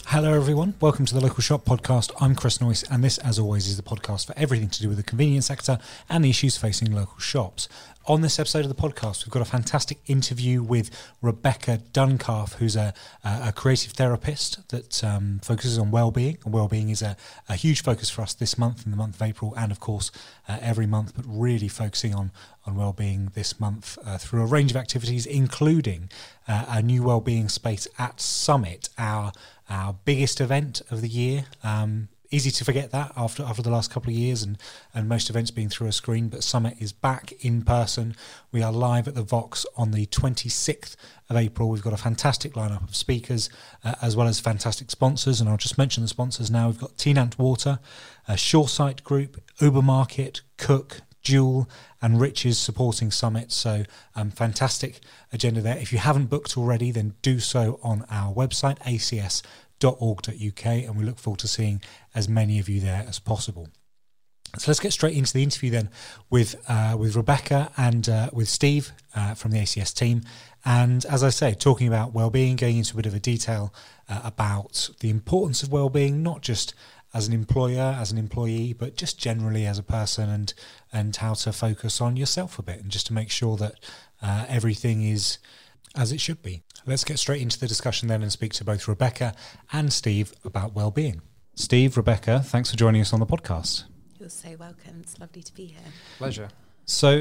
Hello everyone, welcome to the Local Shop Podcast. I'm Chris Noyce, and this, as always, is the podcast for everything to do with the convenience sector and the issues facing local shops. On this episode of the podcast, we've got a fantastic interview with Rebecca Duncalf, who's a creative therapist that focuses on well-being. And well-being is a huge focus for us this month, in the month of April, and of course every month, but really focusing on well-being this month through a range of activities, including a new well-being space at Summit, our biggest event of the year. Easy to forget that after the last couple of years and most events being through a screen, but Summit is back in person. We are live at the Vox on the 26th of April. We've got a fantastic lineup of speakers as well as fantastic sponsors, and I'll just mention the sponsors now. We've got Teenant Water, Shoresight Group, Ubermarket, Cook, Jewel and Riches supporting Summit. So fantastic agenda there. If you haven't booked already, then do so on our website, acs.org.uk, and we look forward to seeing as many of you there as possible. So let's get straight into the interview then with Rebecca and with Steve from the ACS team. And as I say, talking about wellbeing, going into a bit of a detail about the importance of wellbeing, not just as an employer, as an employee, but just generally as a person, and how to focus on yourself a bit, and just to make sure that everything is as it should be. Let's get straight into the discussion then and speak to both Rebecca and Steve about wellbeing. Steve, Rebecca, thanks for joining us on the podcast. You're so welcome. It's lovely to be here. Pleasure. So,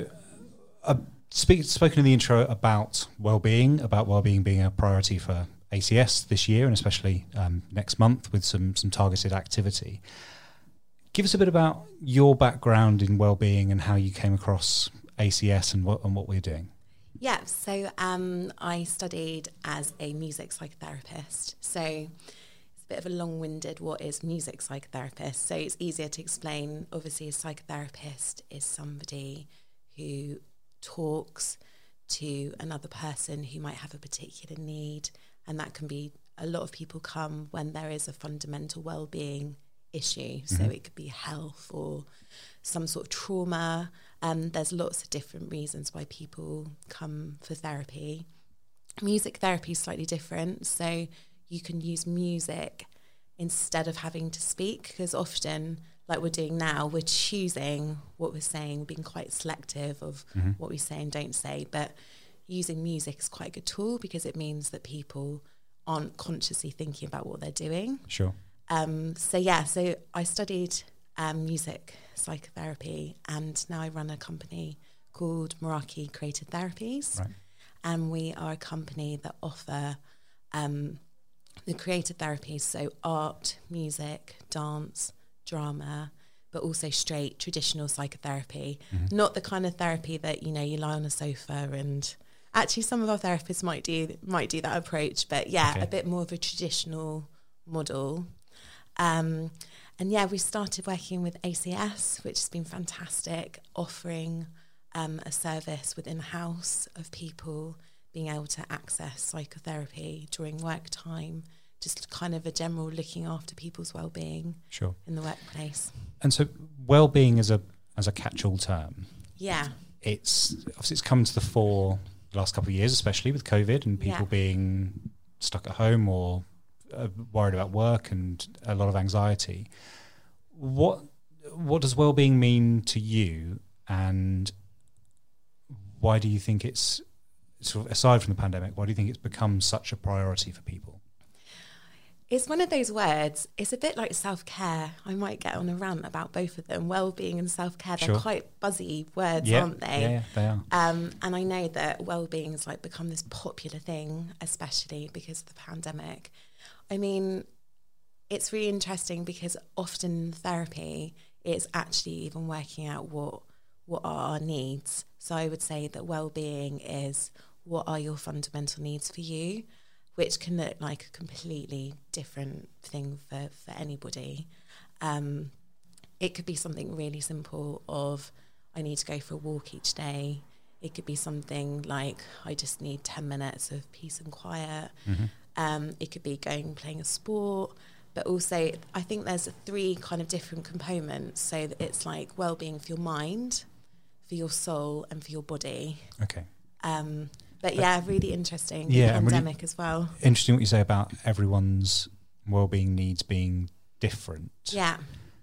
spoken in the intro about wellbeing being a priority for ACS this year, and especially next month with some targeted activity. Give us a bit about your background in wellbeing and how you came across ACS and what we're doing. Yeah, so I studied as a music psychotherapist. So it's a bit of a long-winded what is music psychotherapist. So it's easier to explain. Obviously, a psychotherapist is somebody who talks to another person who might have a particular need, and that can be, a lot of people come when there is a fundamental well-being issue. So it could be health or some sort of trauma. There's lots of different reasons why people come for therapy. Music therapy is slightly different. So you can use music instead of having to speak, because often, like we're doing now, we're choosing what we're saying, being quite selective of what we say and don't say. But using music is quite a good tool, because it means that people aren't consciously thinking about what they're doing. Sure. So I studied music psychotherapy, and now I run a company called Meraki Creative Therapies. Right. And we are a company that offer the creative therapies, so art, music, dance, drama, but also straight traditional psychotherapy. Not the kind of therapy that, you lie on a sofa, and actually some of our therapists might do that approach, but a bit more of a traditional model. And we started working with ACS, which has been fantastic, offering a service within the house of people being able to access psychotherapy during work time, just kind of a general looking after people's well-being in the workplace. And so well-being as a catch-all term. Yeah. It's come to the fore the last couple of years, especially with COVID and people being stuck at home or worried about work and a lot of anxiety. What does well-being mean to you, and why do you think it's, sort of aside from the pandemic, why do you think it's become such a priority for people? It's one of those words, it's a bit like self-care. I might get on a rant about both of them. Well-being and self-care, they're quite buzzy words, aren't they? Yeah, they are. And I know that well-being has become this popular thing, especially because of the pandemic. I mean, it's really interesting because often in therapy, it's actually even working out what are our needs. So I would say that well-being is, what are your fundamental needs for you, which can look like a completely different thing for anybody. It could be something really simple of, I need to go for a walk each day. It could be something like, I just need 10 minutes of peace and quiet. It could be playing a sport. But also, I think there's 3 kind of different components. So that it's like well-being for your mind, for your soul, and for your body. Okay. But really interesting. Yeah, pandemic really as well. Interesting what you say about everyone's well-being needs being different. Yeah.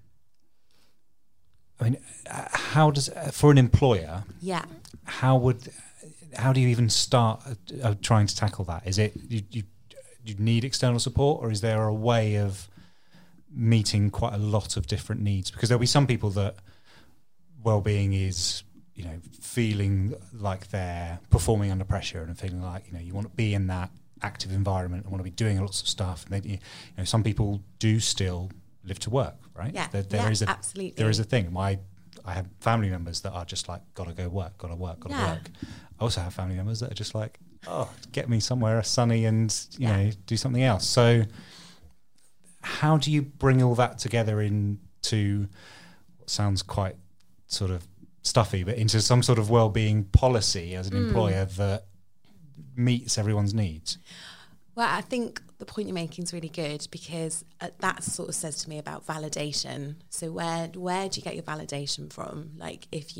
I mean, how does, for an employer, Yeah. how do you even start trying to tackle that? Is it you need external support, or is there a way of meeting quite a lot of different needs? Because there'll be some people that well-being is, you know, feeling like they're performing under pressure and feeling like, you know, you want to be in that active environment and want to be doing lots of stuff. And then, you know, some people do still live to work, right? Yeah, absolutely. There is a thing. I have family members that are just like, gotta go work, gotta work. I also have family members that are just like, oh, get me somewhere sunny and, you know, do something else. So how do you bring all that together into what sounds quite sort of stuffy, but into some sort of well-being policy as an employer that meets everyone's needs? Well, I think the point you're making is really good, because that sort of says to me about validation. So where do you get your validation from? Like if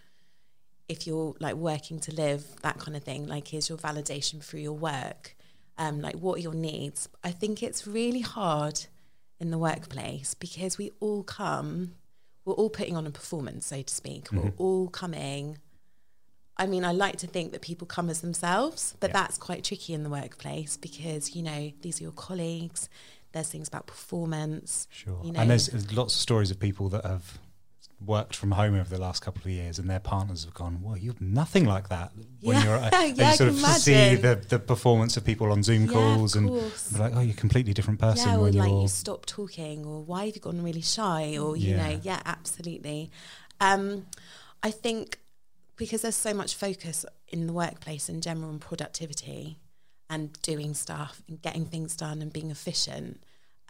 you're like working to live, that kind of thing, like is your validation through your work? Like what are your needs? I think it's really hard in the workplace because we're all putting on a performance, so to speak. Mm-hmm. We're all coming. I mean, I like to think that people come as themselves, but that's quite tricky in the workplace because, you know, these are your colleagues. There's things about performance. Sure. You know. And there's lots of stories of people that have worked from home over the last couple of years and their partners have gone, well, you're nothing like that. When you're you sort of see the performance of people on Zoom calls and be like, oh, you're a completely different person. Yeah, or when like you stop talking, or why have you gotten really shy, or, you know, absolutely. I think because there's so much focus in the workplace in general on productivity and doing stuff and getting things done and being efficient,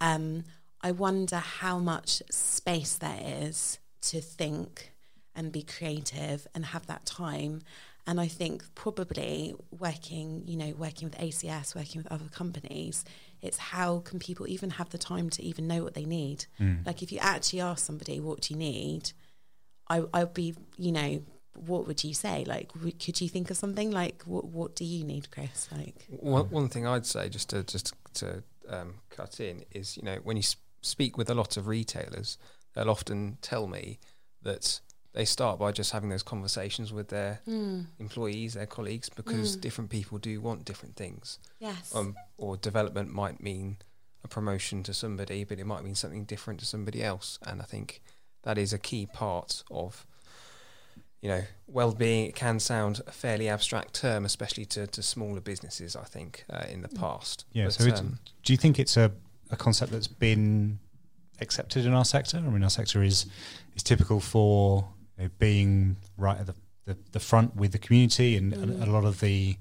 I wonder how much space there is to think and be creative and have that time. And I think probably working with ACS, working with other companies, it's how can people even have the time to even know what they need? Like if you actually ask somebody, what do you need? I'd be, you know, what would you say? Like, could you think of something? Like, what do you need, Chris? Like, one thing I'd say, just to cut in, is, you know, when you speak with a lot of retailers, they'll often tell me that they start by just having those conversations with their employees, their colleagues, because different people do want different things. Yes. Or development might mean a promotion to somebody, but it might mean something different to somebody else. And I think that is a key part of, you know, well-being. It can sound a fairly abstract term, especially to smaller businesses, I think, in the past. Yeah, but, so do you think it's a concept that's been accepted in our sector? I mean, our sector is typical for, you know, being right at the front with the community, and a lot of the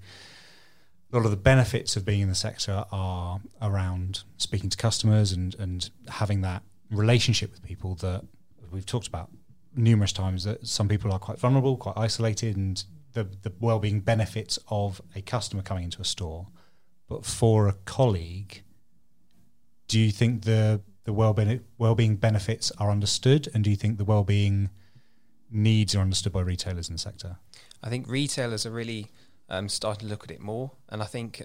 benefits of being in the sector are around speaking to customers and having that relationship with people that we've talked about numerous times, that some people are quite vulnerable, quite isolated, and the well-being benefits of a customer coming into a store. But for a colleague, do you think the well-being benefits are understood, and do you think the well-being needs are understood by retailers in the sector? I think retailers are really starting to look at it more, and I think,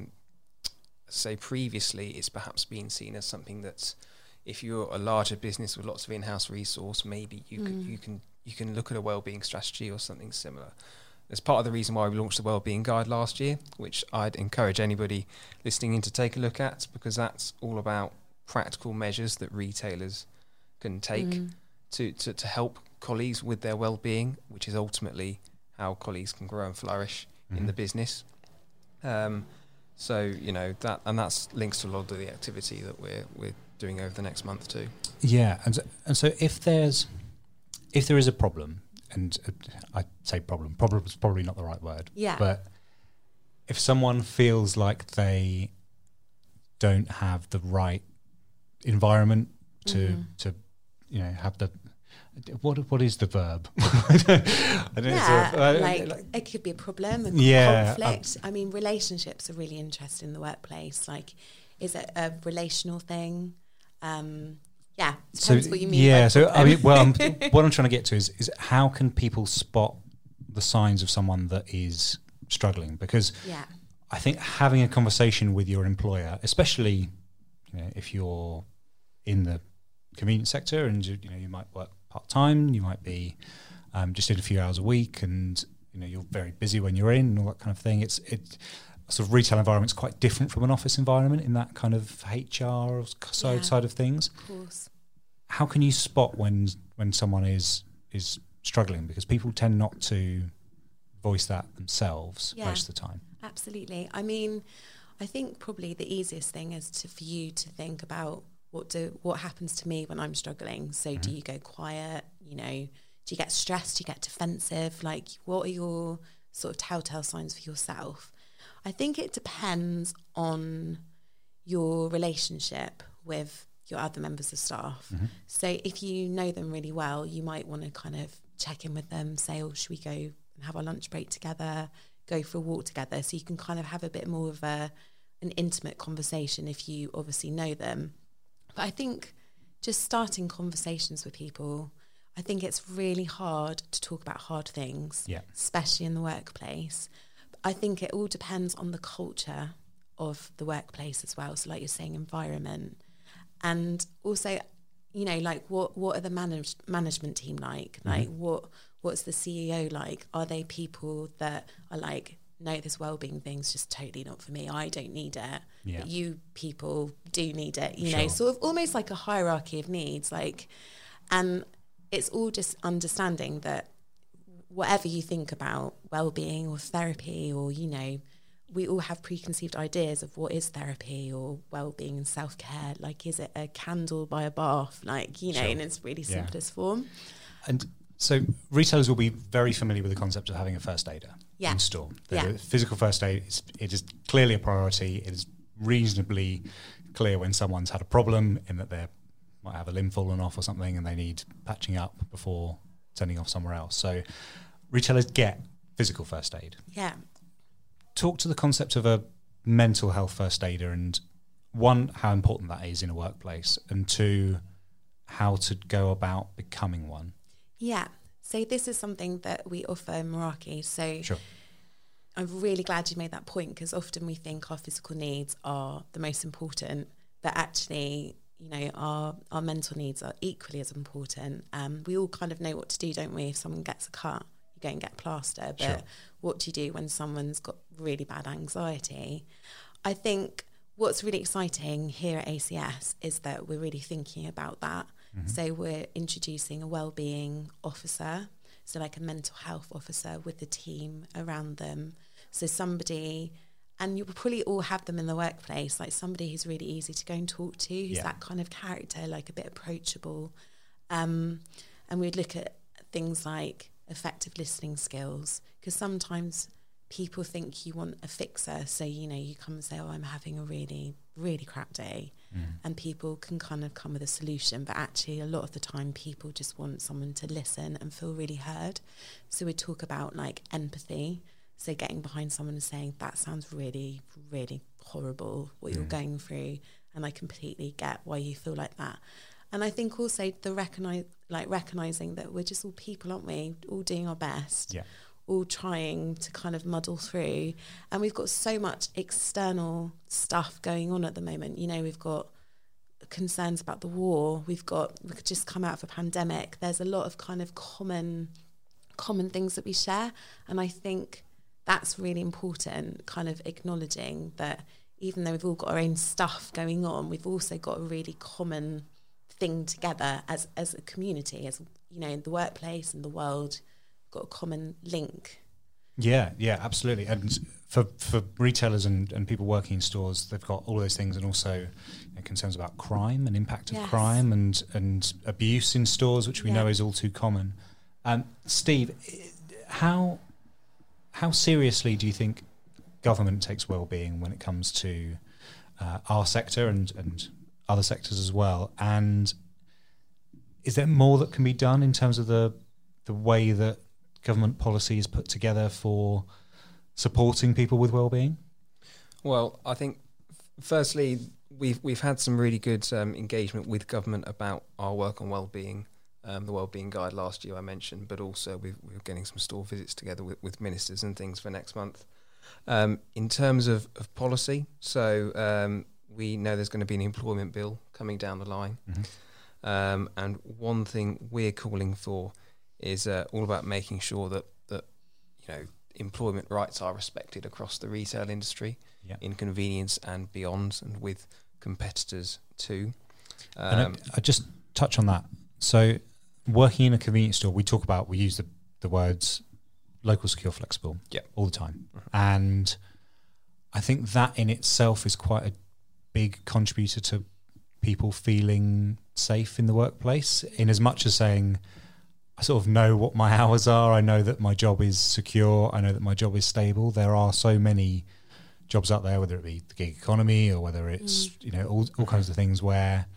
say previously, it's perhaps been seen as something that's, if you're a larger business with lots of in-house resource, maybe you can look at a wellbeing strategy or something similar. That's part of the reason why we launched the Wellbeing Guide last year, which I'd encourage anybody listening in to take a look at, because that's all about practical measures that retailers can take to help colleagues with their well-being, which is ultimately how colleagues can grow and flourish in the business. So, you know, that's links to a lot of the activity that we're doing over the next month too. Yeah, and so if there is a problem, and I say problem is probably not the right word, but if someone feels like they don't have the right environment to you know, have the what is the verb? I don't know. Like it could be a problem, conflict. I mean, relationships are really interesting in the workplace. Like, is it a relational thing? Depends what you mean. Yeah, so I mean, well, what I'm trying to get to is how can people spot the signs of someone that is struggling? Because I think having a conversation with your employer, especially if you're in the convenience sector and you might work part-time, you might be just in a few hours a week, and you're very busy when you're in and all that kind of thing. It's sort of retail environment's quite different from an office environment in that kind of HR side of things. Of course. How can you spot when someone is struggling? Because people tend not to voice that themselves most of the time. Absolutely. I mean, I think probably the easiest thing is for you to think about what happens to me when I'm struggling. So do you go quiet? Do you get stressed? Do you get defensive? Like, what are your sort of telltale signs for yourself? I think it depends on your relationship with your other members of staff. So if you know them really well, you might want to kind of check in with them, say, oh, should we go and have our lunch break together, go for a walk together, so you can kind of have a bit more of an intimate conversation if you obviously know them. But I think just starting conversations with people, I think it's really hard to talk about hard things, especially in the workplace. I think it all depends on the culture of the workplace as well. So like you're saying, environment. And also, like what are the management team like? Like what's the CEO like? Are they people that are like, no, this wellbeing thing's just totally not for me. I don't need it. But you people do need it, know, sort of almost like a hierarchy of needs. Like, and it's all just understanding that whatever you think about well-being or therapy, or, we all have preconceived ideas of what is therapy or well-being and self-care. Like, is it a candle by a bath? Like, in its really simplest form. And so retailers will be very familiar with the concept of having a first aider in store. The physical first aid, it is clearly a priority. It is reasonably clear when someone's had a problem in that they might have a limb fallen off or something and they need patching up before sending off somewhere else. So retailers get physical first aid. Yeah. Talk to the concept of a mental health first aider, and one, how important that is in a workplace, and two, how to go about becoming one. Yeah. So this is something that we offer in Meraki. So I'm really glad you made that point, because often we think our physical needs are the most important, but actually, our mental needs are equally as important. We all kind of know what to do, don't we? If someone gets a cut, you go and get plaster. But what do you do when someone's got really bad anxiety? I think what's really exciting here at ACS is that we're really thinking about that. So we're introducing a wellbeing officer, so like a mental health officer with the team around them. So somebody, and you'll probably all have them in the workplace, like somebody who's really easy to go and talk to, who's that kind of character, like a bit approachable. And we'd look at things like effective listening skills, because sometimes people think you want a fixer. So, you come and say, oh, I'm having a really, really crap day. And people can kind of come with a solution. But actually, a lot of the time, people just want someone to listen and feel really heard. So we talk about like empathy. So getting behind someone and saying, that sounds really, really horrible, what you're going through. And I completely get why you feel like that. And I think also the recognizing that we're just all people, aren't we? All doing our best. Yeah. All trying to kind of muddle through. And we've got so much external stuff going on at the moment. We've got concerns about the war. We could just come out of a pandemic. There's a lot of kind of common things that we share. And I think that's really important, kind of acknowledging that even though we've all got our own stuff going on, we've also got a really common thing together as a community, as, in the workplace and the world. Got a common link. Yeah, absolutely. And for retailers and people working in stores, they've got all those things, and also concerns about crime and impact of crime and abuse in stores, which we know is all too common. Steve, how seriously do you think government takes wellbeing when it comes to our sector and other sectors as well? And is there more that can be done in terms of the way that government policy is put together for supporting people with wellbeing? Well, I think firstly we've had some really good engagement with government about our work on wellbeing. The wellbeing guide last year I mentioned, but also we're getting some store visits together with ministers and things for next month. In terms of policy, so we know there's going to be an employment bill coming down the line. And one thing we're calling for is all about making sure that employment rights are respected across the retail industry, in convenience and beyond, and with competitors too. And I just touch on that. So working in a convenience store, we use the words local, secure, flexible all the time. And I think that in itself is quite a big contributor to people feeling safe in the workplace, in as much as saying, I sort of know what my hours are, I know that my job is secure, I know that my job is stable. There are so many jobs out there, whether it be the gig economy or whether it's all kinds of things where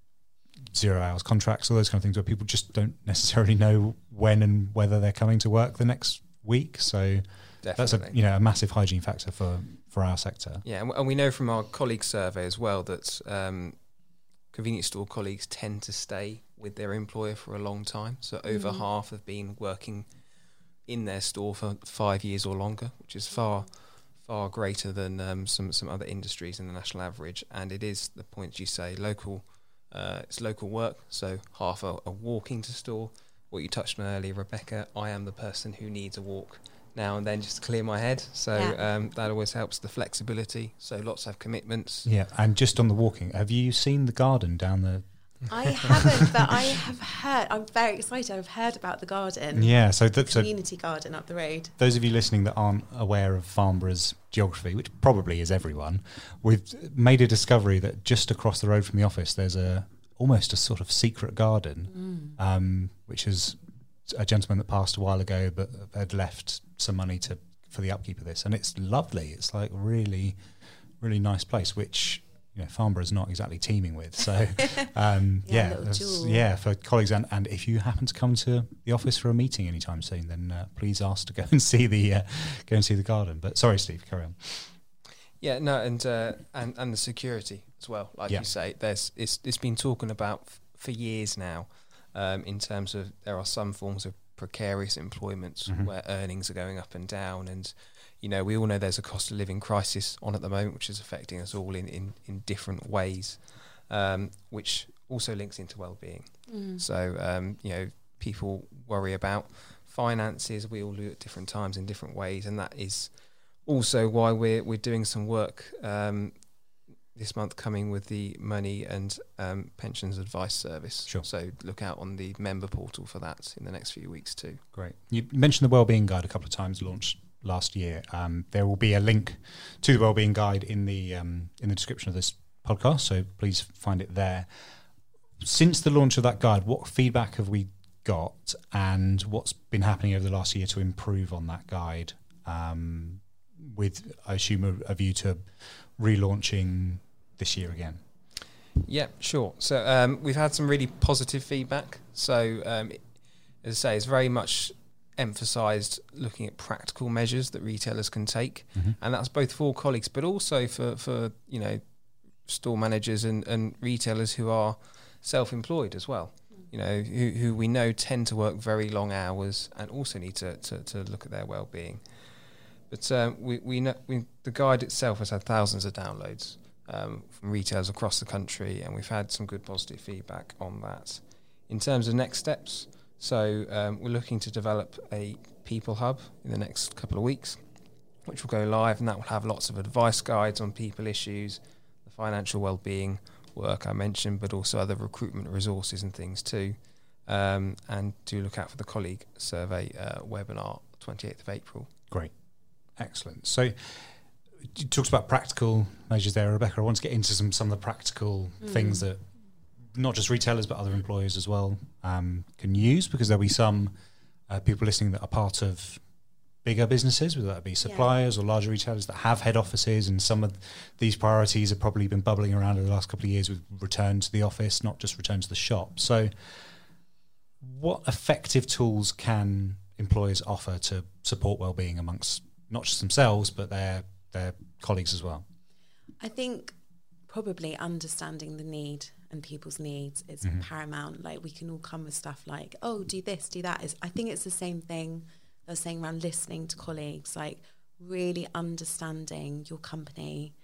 0 hours contracts, all those kind of things where people just don't necessarily know when and whether they're coming to work the next week. So definitely. That's a massive hygiene factor for our sector. Yeah, and we know from our colleague survey as well that convenience store colleagues tend to stay with their employer for a long time. So over half have been working in their store for 5 years or longer, which is far greater than some other industries in the national average. And it is the point you say, local. It's local work, so half are walking to store. What you touched on earlier, Rebecca, I am the person who needs a walk now and then just to clear my head. So that always helps, the flexibility. So lots have commitments. Yeah, and just on the walking, have you seen the garden down the... I haven't, but I have heard. I'm very excited. I've heard about the garden. Yeah, so community garden up the road. Those of you listening that aren't aware of Farnborough's geography, which probably is everyone, we've made a discovery that just across the road from the office there's almost a sort of secret garden, which is a gentleman that passed a while ago but had left some money for the upkeep of this, and it's lovely. It's like really, really nice place, which Farnborough's not exactly teeming with. So for colleagues, and if you happen to come to the office for a meeting anytime soon, then please ask to go and see the garden. But sorry, Steve, carry on. Yeah, no, and the security as well, like you say. It's been talking about for years now, in terms of there are some forms of precarious employments where earnings are going up and down, and we all know there's a cost of living crisis on at the moment, which is affecting us all in different ways, which also links into well-being. So, people worry about finances. We all do at different times in different ways, and that is also why we're doing some work this month coming with the Money and Pensions Advice Service. Sure. So look out on the member portal for that in the next few weeks too. Great. You mentioned the Wellbeing Guide a couple of times, launched last year. There will be a link to the Wellbeing Guide in the description of this podcast, so please find it there. Since the launch of that guide, what feedback have we got, and what's been happening over the last year to improve on that guide, with, I assume, a view to relaunching this year again? Yeah, sure. So we've had some really positive feedback. So as I say, it's very much emphasised looking at practical measures that retailers can take, and that's both for colleagues but also for store managers and retailers who are self-employed as well, who we know tend to work very long hours and also need to look at their well-being. But we know the guide itself has had thousands of downloads from retailers across the country, and we've had some good positive feedback on that. In terms of next steps, so we're looking to develop a people hub in the next couple of weeks, which will go live, and that will have lots of advice guides on people issues, the financial well-being work I mentioned, but also other recruitment resources and things too. And do look out for the colleague survey webinar 28th of April. Great. Excellent. So you talked about practical measures there, Rebecca. I want to get into some of the practical things that not just retailers but other employers as well can use, because there'll be some people listening that are part of bigger businesses, whether that be suppliers or larger retailers that have head offices, and some of these priorities have probably been bubbling around over the last couple of years with return to the office, not just return to the shop. So what effective tools can employers offer to support wellbeing amongst not just themselves but their colleagues as well? I think probably understanding the need and people's needs is paramount. Like, we can all come with stuff like, oh, do this, do that. I think it's the same thing I was saying around listening to colleagues, like really understanding your company,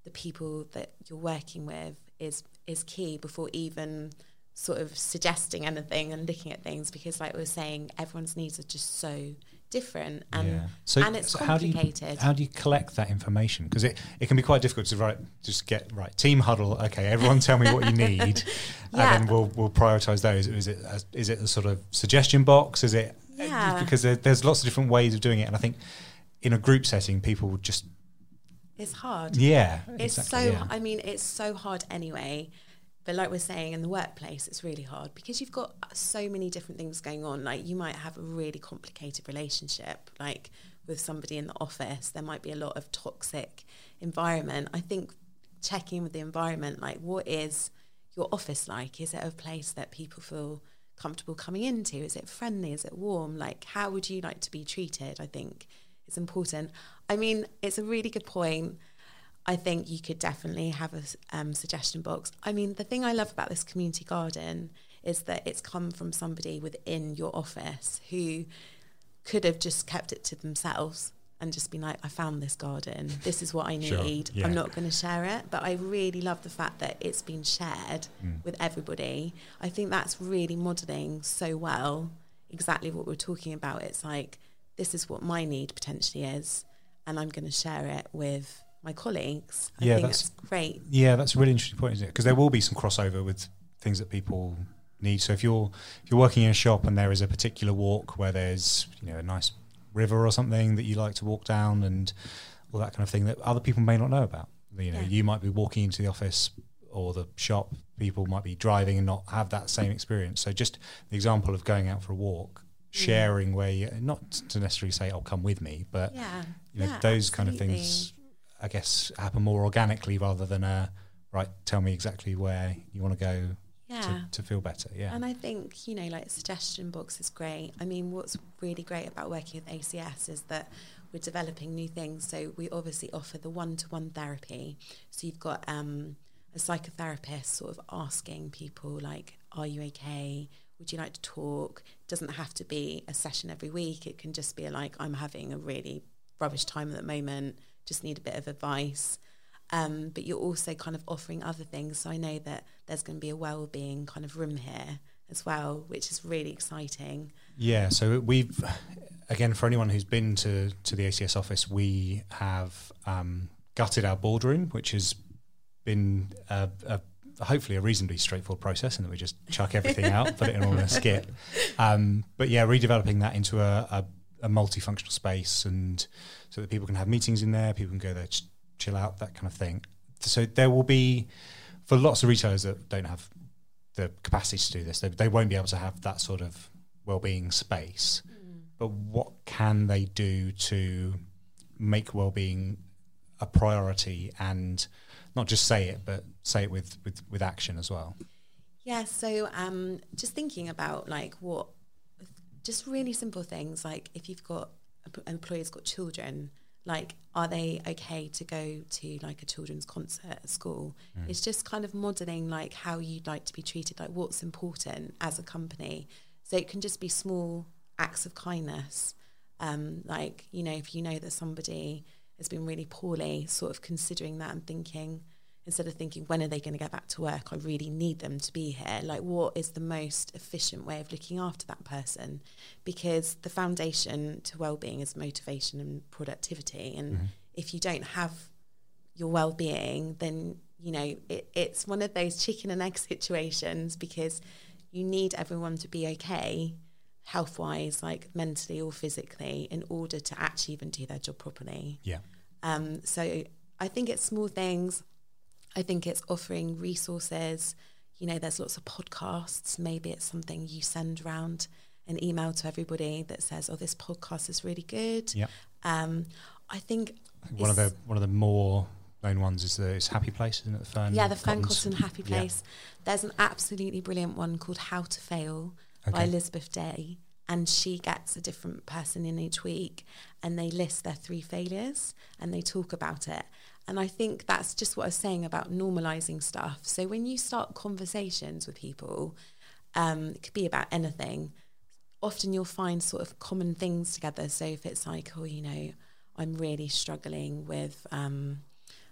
the people that you're working with is key before even sort of suggesting anything and looking at things, because like we were saying, everyone's needs are just so different, and and it's complicated. How do you collect that information? Because it can be quite difficult to get team huddle. Okay, everyone tell me what you need, and then we'll prioritize those. Is it a sort of suggestion box? Is it because there's lots of different ways of doing it, and I think in a group setting, people just it's hard. Yeah, it's exactly, so. I mean, it's so hard anyway. But like we're saying, in the workplace, it's really hard because you've got so many different things going on. Like you might have a really complicated relationship, like with somebody in the office. There might be a lot of toxic environment. I think checking with the environment, like what is your office like? Is it a place that people feel comfortable coming into? Is it friendly? Is it warm? Like how would you like to be treated? I think it's important. I mean, it's a really good point. I think you could definitely have a suggestion box. I mean, the thing I love about this community garden is that it's come from somebody within your office who could have just kept it to themselves and just been like, I found this garden. This is what I need. Sure, yeah. I'm not going to share it. But I really love the fact that it's been shared with everybody. I think that's really modelling so well exactly what we're talking about. It's like, this is what my need potentially is, and I'm going to share it with my colleagues. I think that's great. Yeah, that's a really interesting point, isn't it? Because there will be some crossover with things that people need. So if you're working in a shop and there is a particular walk where there's a nice river or something that you like to walk down and all that kind of thing that other people may not know about. You might be walking into the office or the shop, people might be driving and not have that same experience. So just the example of going out for a walk, sharing where you, not to necessarily say, "Oh, come with me," but those kind of things, I guess, happen more organically rather than tell me exactly where you want to go to feel better. Yeah. And I think, like suggestion box is great. I mean, what's really great about working with ACS is that we're developing new things. So we obviously offer the one-to-one therapy. So you've got a psychotherapist sort of asking people like, are you okay? Would you like to talk? It doesn't have to be a session every week. It can just be like, I'm having a really rubbish time at the moment, just need a bit of advice. But you're also kind of offering other things. So I know that there's going to be a wellbeing kind of room here as well, which is really exciting. Yeah, so we've, again, for anyone who's been to the ACS office, we have gutted our boardroom, which has been hopefully a reasonably straightforward process, and that we just chuck everything out, put it all in a skip. But yeah, redeveloping that into a multifunctional space, and so that people can have meetings in there, people can go there, chill out, that kind of thing. So there will be, for lots of retailers that don't have the capacity to do this, they won't be able to have that sort of wellbeing space. But what can they do to make wellbeing a priority, and not just say it, but say it with action as well? Yeah, so just thinking about just really simple things, like if you've got an employee's got children, like, are they okay to go to like a children's concert at school? It's just kind of modelling like how you'd like to be treated, like what's important as a company. So it can just be small acts of kindness. Like, if you know that somebody has been really poorly, sort of considering that and thinking, instead of thinking, when are they going to get back to work? I really need them to be here. Like, what is the most efficient way of looking after that person? Because the foundation to well-being is motivation and productivity. And if you don't have your well-being, then, it's one of those chicken and egg situations, because you need everyone to be okay, health-wise, like mentally or physically, in order to actually even do their job properly. Yeah. So I think it's small things. I think it's offering resources. There's lots of podcasts. Maybe it's something you send around an email to everybody that says, "Oh, this podcast is really good." Yeah. I think one of the more known ones is Happy Place, isn't it? The Fern Cotton Happy Place. Yeah. There's an absolutely brilliant one called How to Fail by Elizabeth Day, and she gets a different person in each week, and they list their 3 failures and they talk about it. And I think that's just what I was saying about normalising stuff. So when you start conversations with people, it could be about anything, often you'll find sort of common things together. So if it's like, I'm really struggling with,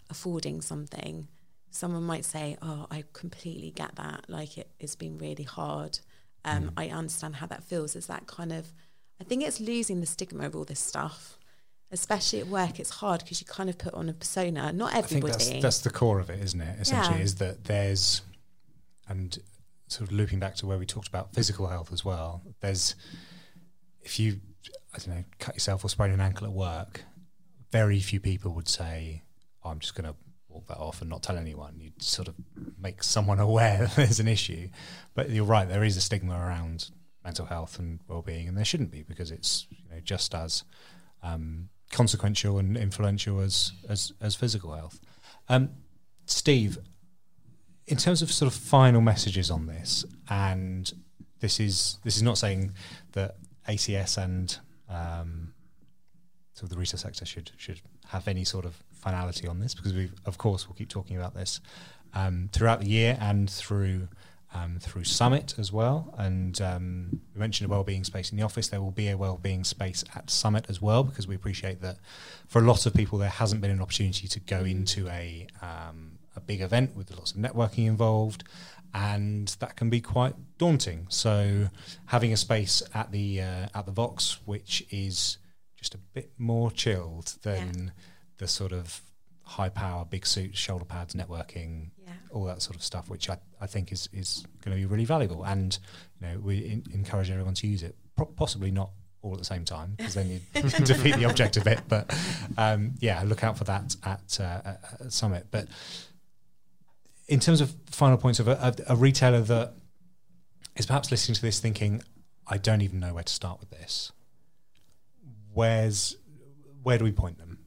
affording something, someone might say, oh, I completely get that. Like it's been really hard. I understand how that feels. Is that kind of, I think it's losing the stigma of all this stuff, especially at work. It's hard because you kind of put on a persona. Not everybody. I think that's the core of it, isn't it? Essentially, is that there's, and sort of looping back to where we talked about physical health as well, there's, if you, I don't know, cut yourself or sprain an ankle at work, very few people would say, oh, I'm just going to walk that off and not tell anyone. You'd sort of make someone aware that there's an issue. But you're right, there is a stigma around mental health and well-being, and there shouldn't be, because it's, you know, just as consequential and influential as physical health. Steve, in terms of sort of final messages on this, and this is not saying that ACS and sort of the retail sector should have any sort of finality on this, because we, of course, will keep talking about this throughout the year and through Summit as well. And we mentioned a wellbeing space in the office. There will be a wellbeing space at Summit as well, because we appreciate that for a lot of people there hasn't been an opportunity to go into a big event with lots of networking involved, and that can be quite daunting. So having a space at the Vox, which is just a bit more chilled than the sort of high power, big suits, shoulder pads, networking, all that sort of stuff, which I think is going to be really valuable. And, you know, we encourage everyone to use it, possibly not all at the same time, because then you defeat the object of it. But look out for that at Summit. But in terms of final points of a retailer that is perhaps listening to this thinking, I don't even know where to start with this, where do we point them?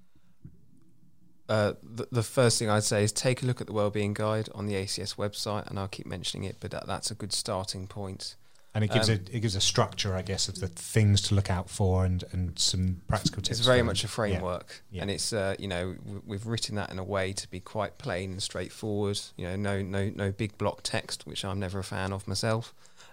The first thing I'd say is take a look at the Wellbeing Guide on the ACS website, and I'll keep mentioning it, but that's a good starting point. And it gives a structure, I guess, of the things to look out for and some practical tips. It's very much a framework, and it's we've written that in a way to be quite plain and straightforward. You know, no big block text, which I'm never a fan of myself.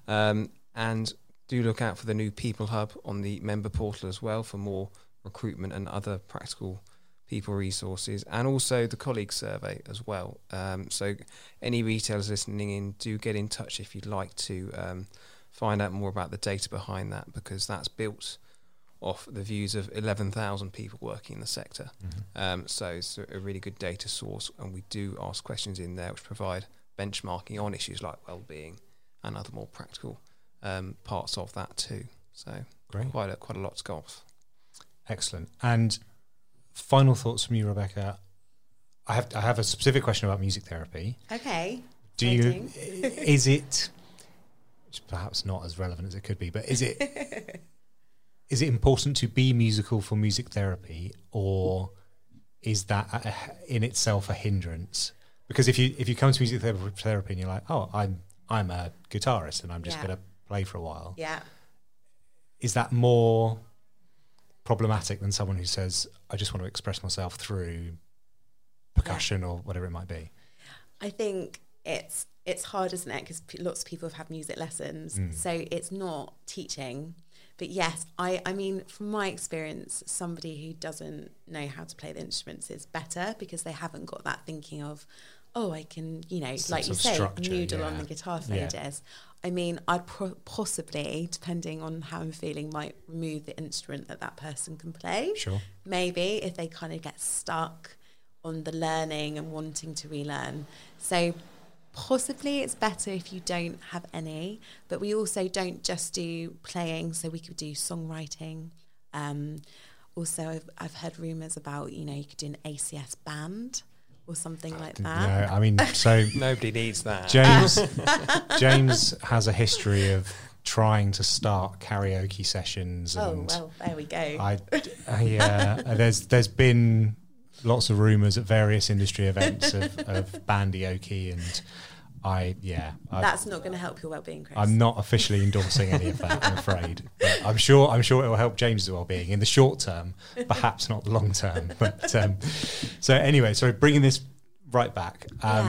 And do look out for the new People Hub on the member portal as well for more recruitment and other practical people resources, and also the colleague survey as well. So any retailers listening in, do get in touch if you'd like to find out more about the data behind that, because that's built off the views of 11,000 people working in the sector. So it's a really good data source, and we do ask questions in there which provide benchmarking on issues like well-being and other more practical parts of that too. So great, quite a lot to go off. Excellent. And final thoughts from you, Rebecca. I have a specific question about music therapy. Okay. Is it, perhaps not as relevant as it could be, but is it important to be musical for music therapy, or is that in itself a hindrance? Because if you come to music therapy and you're like, oh, I'm a guitarist and I'm just going to play for a while. Yeah. Is that more problematic than someone who says, I just want to express myself through percussion or whatever it might be? I think it's hard, isn't it? Because lots of people have had music lessons, so it's not teaching. But yes, I mean, from my experience, somebody who doesn't know how to play the instruments is better, because they haven't got that thinking of, oh, I can, you know, like you say, noodle on the guitar for ages. I mean, I'd possibly, depending on how I'm feeling, might remove the instrument that person can play. Sure. Maybe if they kind of get stuck on the learning and wanting to relearn. So possibly it's better if you don't have any, but we also don't just do playing, so we could do songwriting. Also, I've heard rumours about, you know, you could do an ACS band or something like that. No, I mean, so nobody needs that. James has a history of trying to start karaoke sessions. And well, there we go. There's been lots of rumours at various industry events of bandioke, and that's not going to help your well-being, Chris. I'm not officially endorsing any of that, I'm afraid. But I'm sure it will help James's well-being in the short term, perhaps not the long term. But so anyway, bringing this right back.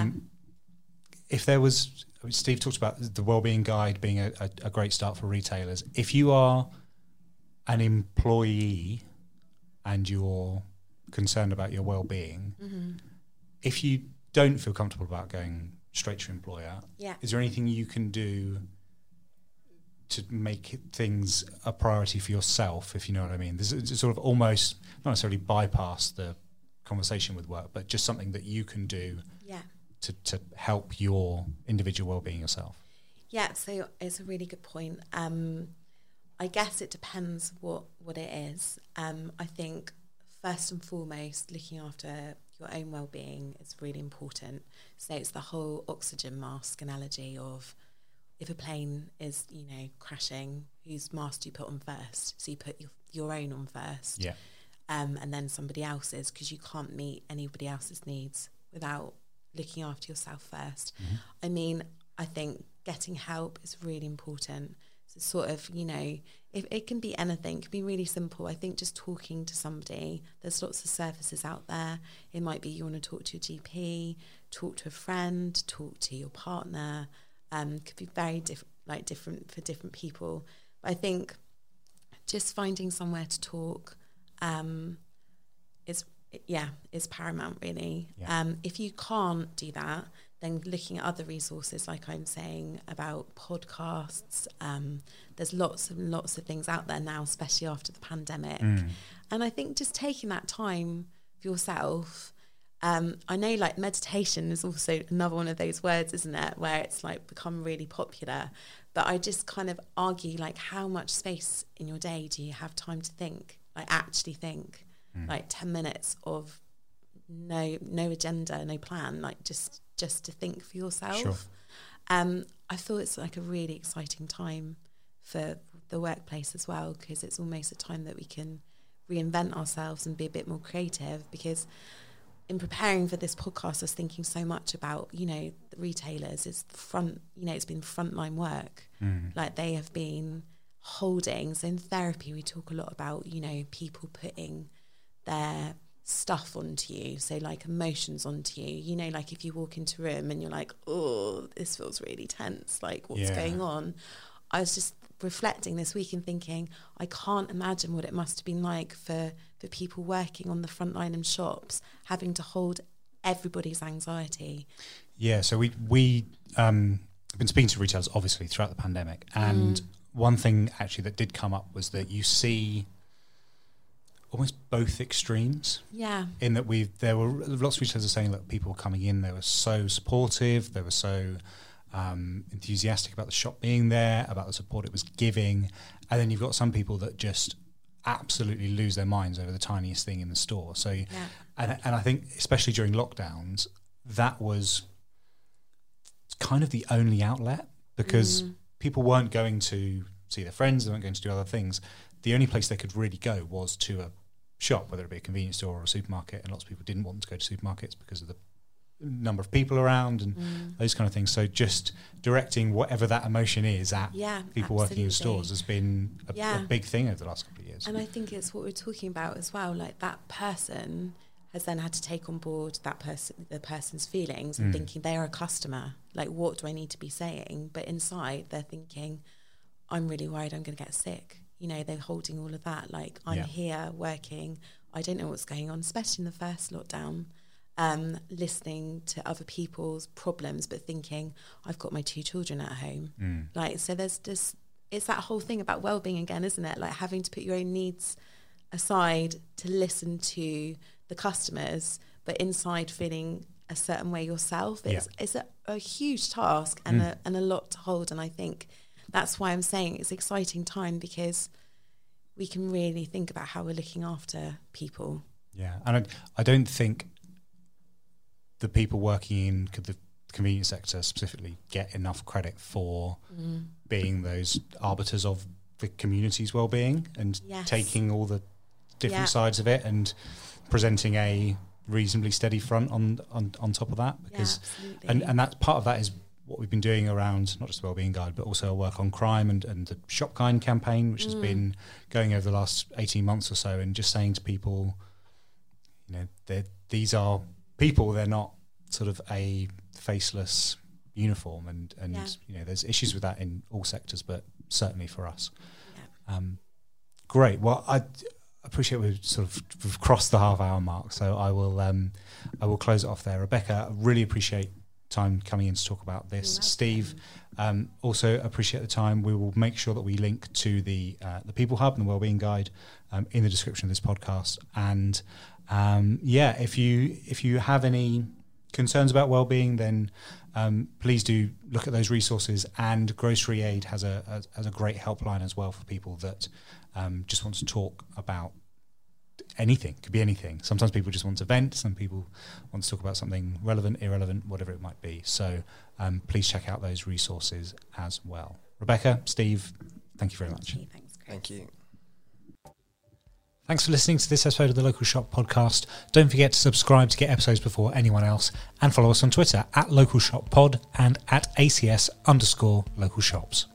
If there was, Steve talked about the well-being guide being a great start for retailers. If you are an employee and you're concerned about your well-being, if you don't feel comfortable about going straight to your employer, is there anything you can do to make things a priority for yourself, if you know what I mean? This is sort of almost not necessarily bypass the conversation with work, but just something that you can do to help your individual well-being yourself. Yeah, so it's a really good point. I guess it depends what it is. I think first and foremost, looking after your own well-being is really important. So it's the whole oxygen mask analogy of if a plane is, crashing, whose mask do you put on first? So you put your own on first. Yeah. And then somebody else's, because you can't meet anybody else's needs without looking after yourself first. Mm-hmm. I mean, I think getting help is really important. So sort of, if it can be anything, it can be really simple. I think just talking to somebody, there's lots of services out there. It might be you want to talk to your GP, talk to a friend, talk to your partner. Could be very different for different people. But I think just finding somewhere to talk is paramount, really. Yeah. If you can't do that, then looking at other resources, like I'm saying about podcasts. There's lots of things out there now, especially after the pandemic. And I think just taking that time for yourself. I know like meditation is also another one of those words, isn't it, where it's like become really popular. But I just kind of argue, like, how much space in your day do you have time to think, like actually think, like 10 minutes of no agenda, no plan, like just to think for yourself. Sure. I thought it's like a really exciting time for the workplace as well, because it's almost a time that we can reinvent ourselves and be a bit more creative. Because in preparing for this podcast, I was thinking so much about, the retailers. It's it's been frontline work. Like they have been holding. So in therapy, we talk a lot about, people putting their stuff onto you. So like emotions onto you, like if you walk into a room and you're like, oh, this feels really tense. Like what's going on? I was just reflecting this week and thinking, I can't imagine what it must have been like for people working on the front line in shops, having to hold everybody's anxiety. Yeah, so we've been speaking to retailers obviously throughout the pandemic, and one thing actually that did come up was that you see almost both extremes. Yeah. In that there were lots of retailers saying that people were coming in, they were so supportive, they were so enthusiastic about the shop being there, about the support it was giving, and then you've got some people that just absolutely lose their minds over the tiniest thing in the store. So, and I think especially during lockdowns, that was kind of the only outlet, because people weren't going to see their friends, they weren't going to do other things. The only place they could really go was to a shop, whether it be a convenience store or a supermarket, and lots of people didn't want to go to supermarkets because of the number of people around and those kind of things. So just directing whatever that emotion is at people working in stores has been a big thing over the last couple of years. And I think it's what we're talking about as well. Like that person has then had to take on board the person's feelings and thinking they're a customer. Like, what do I need to be saying? But inside they're thinking, I'm really worried I'm going to get sick. They're holding all of that. Like, I'm here working. I don't know what's going on, especially in the first lockdown. Listening to other people's problems, but thinking, I've got my 2 children at home. Like, so there's just, it's that whole thing about well-being again, isn't it? Like having to put your own needs aside to listen to the customers, but inside feeling a certain way yourself. It's a huge task and a lot to hold. And I think that's why I'm saying it's an exciting time, because we can really think about how we're looking after people. Yeah, and I don't think the people working in the convenience sector specifically get enough credit for being those arbiters of the community's well-being and taking all the different sides of it and presenting a reasonably steady front on top of that. Because and that part of that is what we've been doing around not just the Wellbeing Guide, but also our work on crime and the Shop Kind campaign, which has been going over the last 18 months or so, and just saying to people, these are people, they're not sort of a faceless uniform, and there's issues with that in all sectors, but certainly for us. Great. Well, appreciate we've crossed the half-hour mark, so I will close it off there. Rebecca, I really appreciate time coming in to talk about this. Steve, also appreciate the time. We will make sure that we link to the People Hub and the Wellbeing Guide in the description of this podcast. And if you have any concerns about wellbeing, then please do look at those resources. And Grocery Aid has a great helpline as well for people that just want to talk about anything. Could be anything. Sometimes people just want to vent. Some people want to talk about something relevant, irrelevant, whatever it might be. So please check out those resources as well. Rebecca, Steve, thank you very much. Thanks, Chris. Thank you. Thanks for listening to this episode of the Local Shop Podcast. Don't forget to subscribe to get episodes before anyone else, and follow us on Twitter @LocalShopPod and @ACS_LocalShops.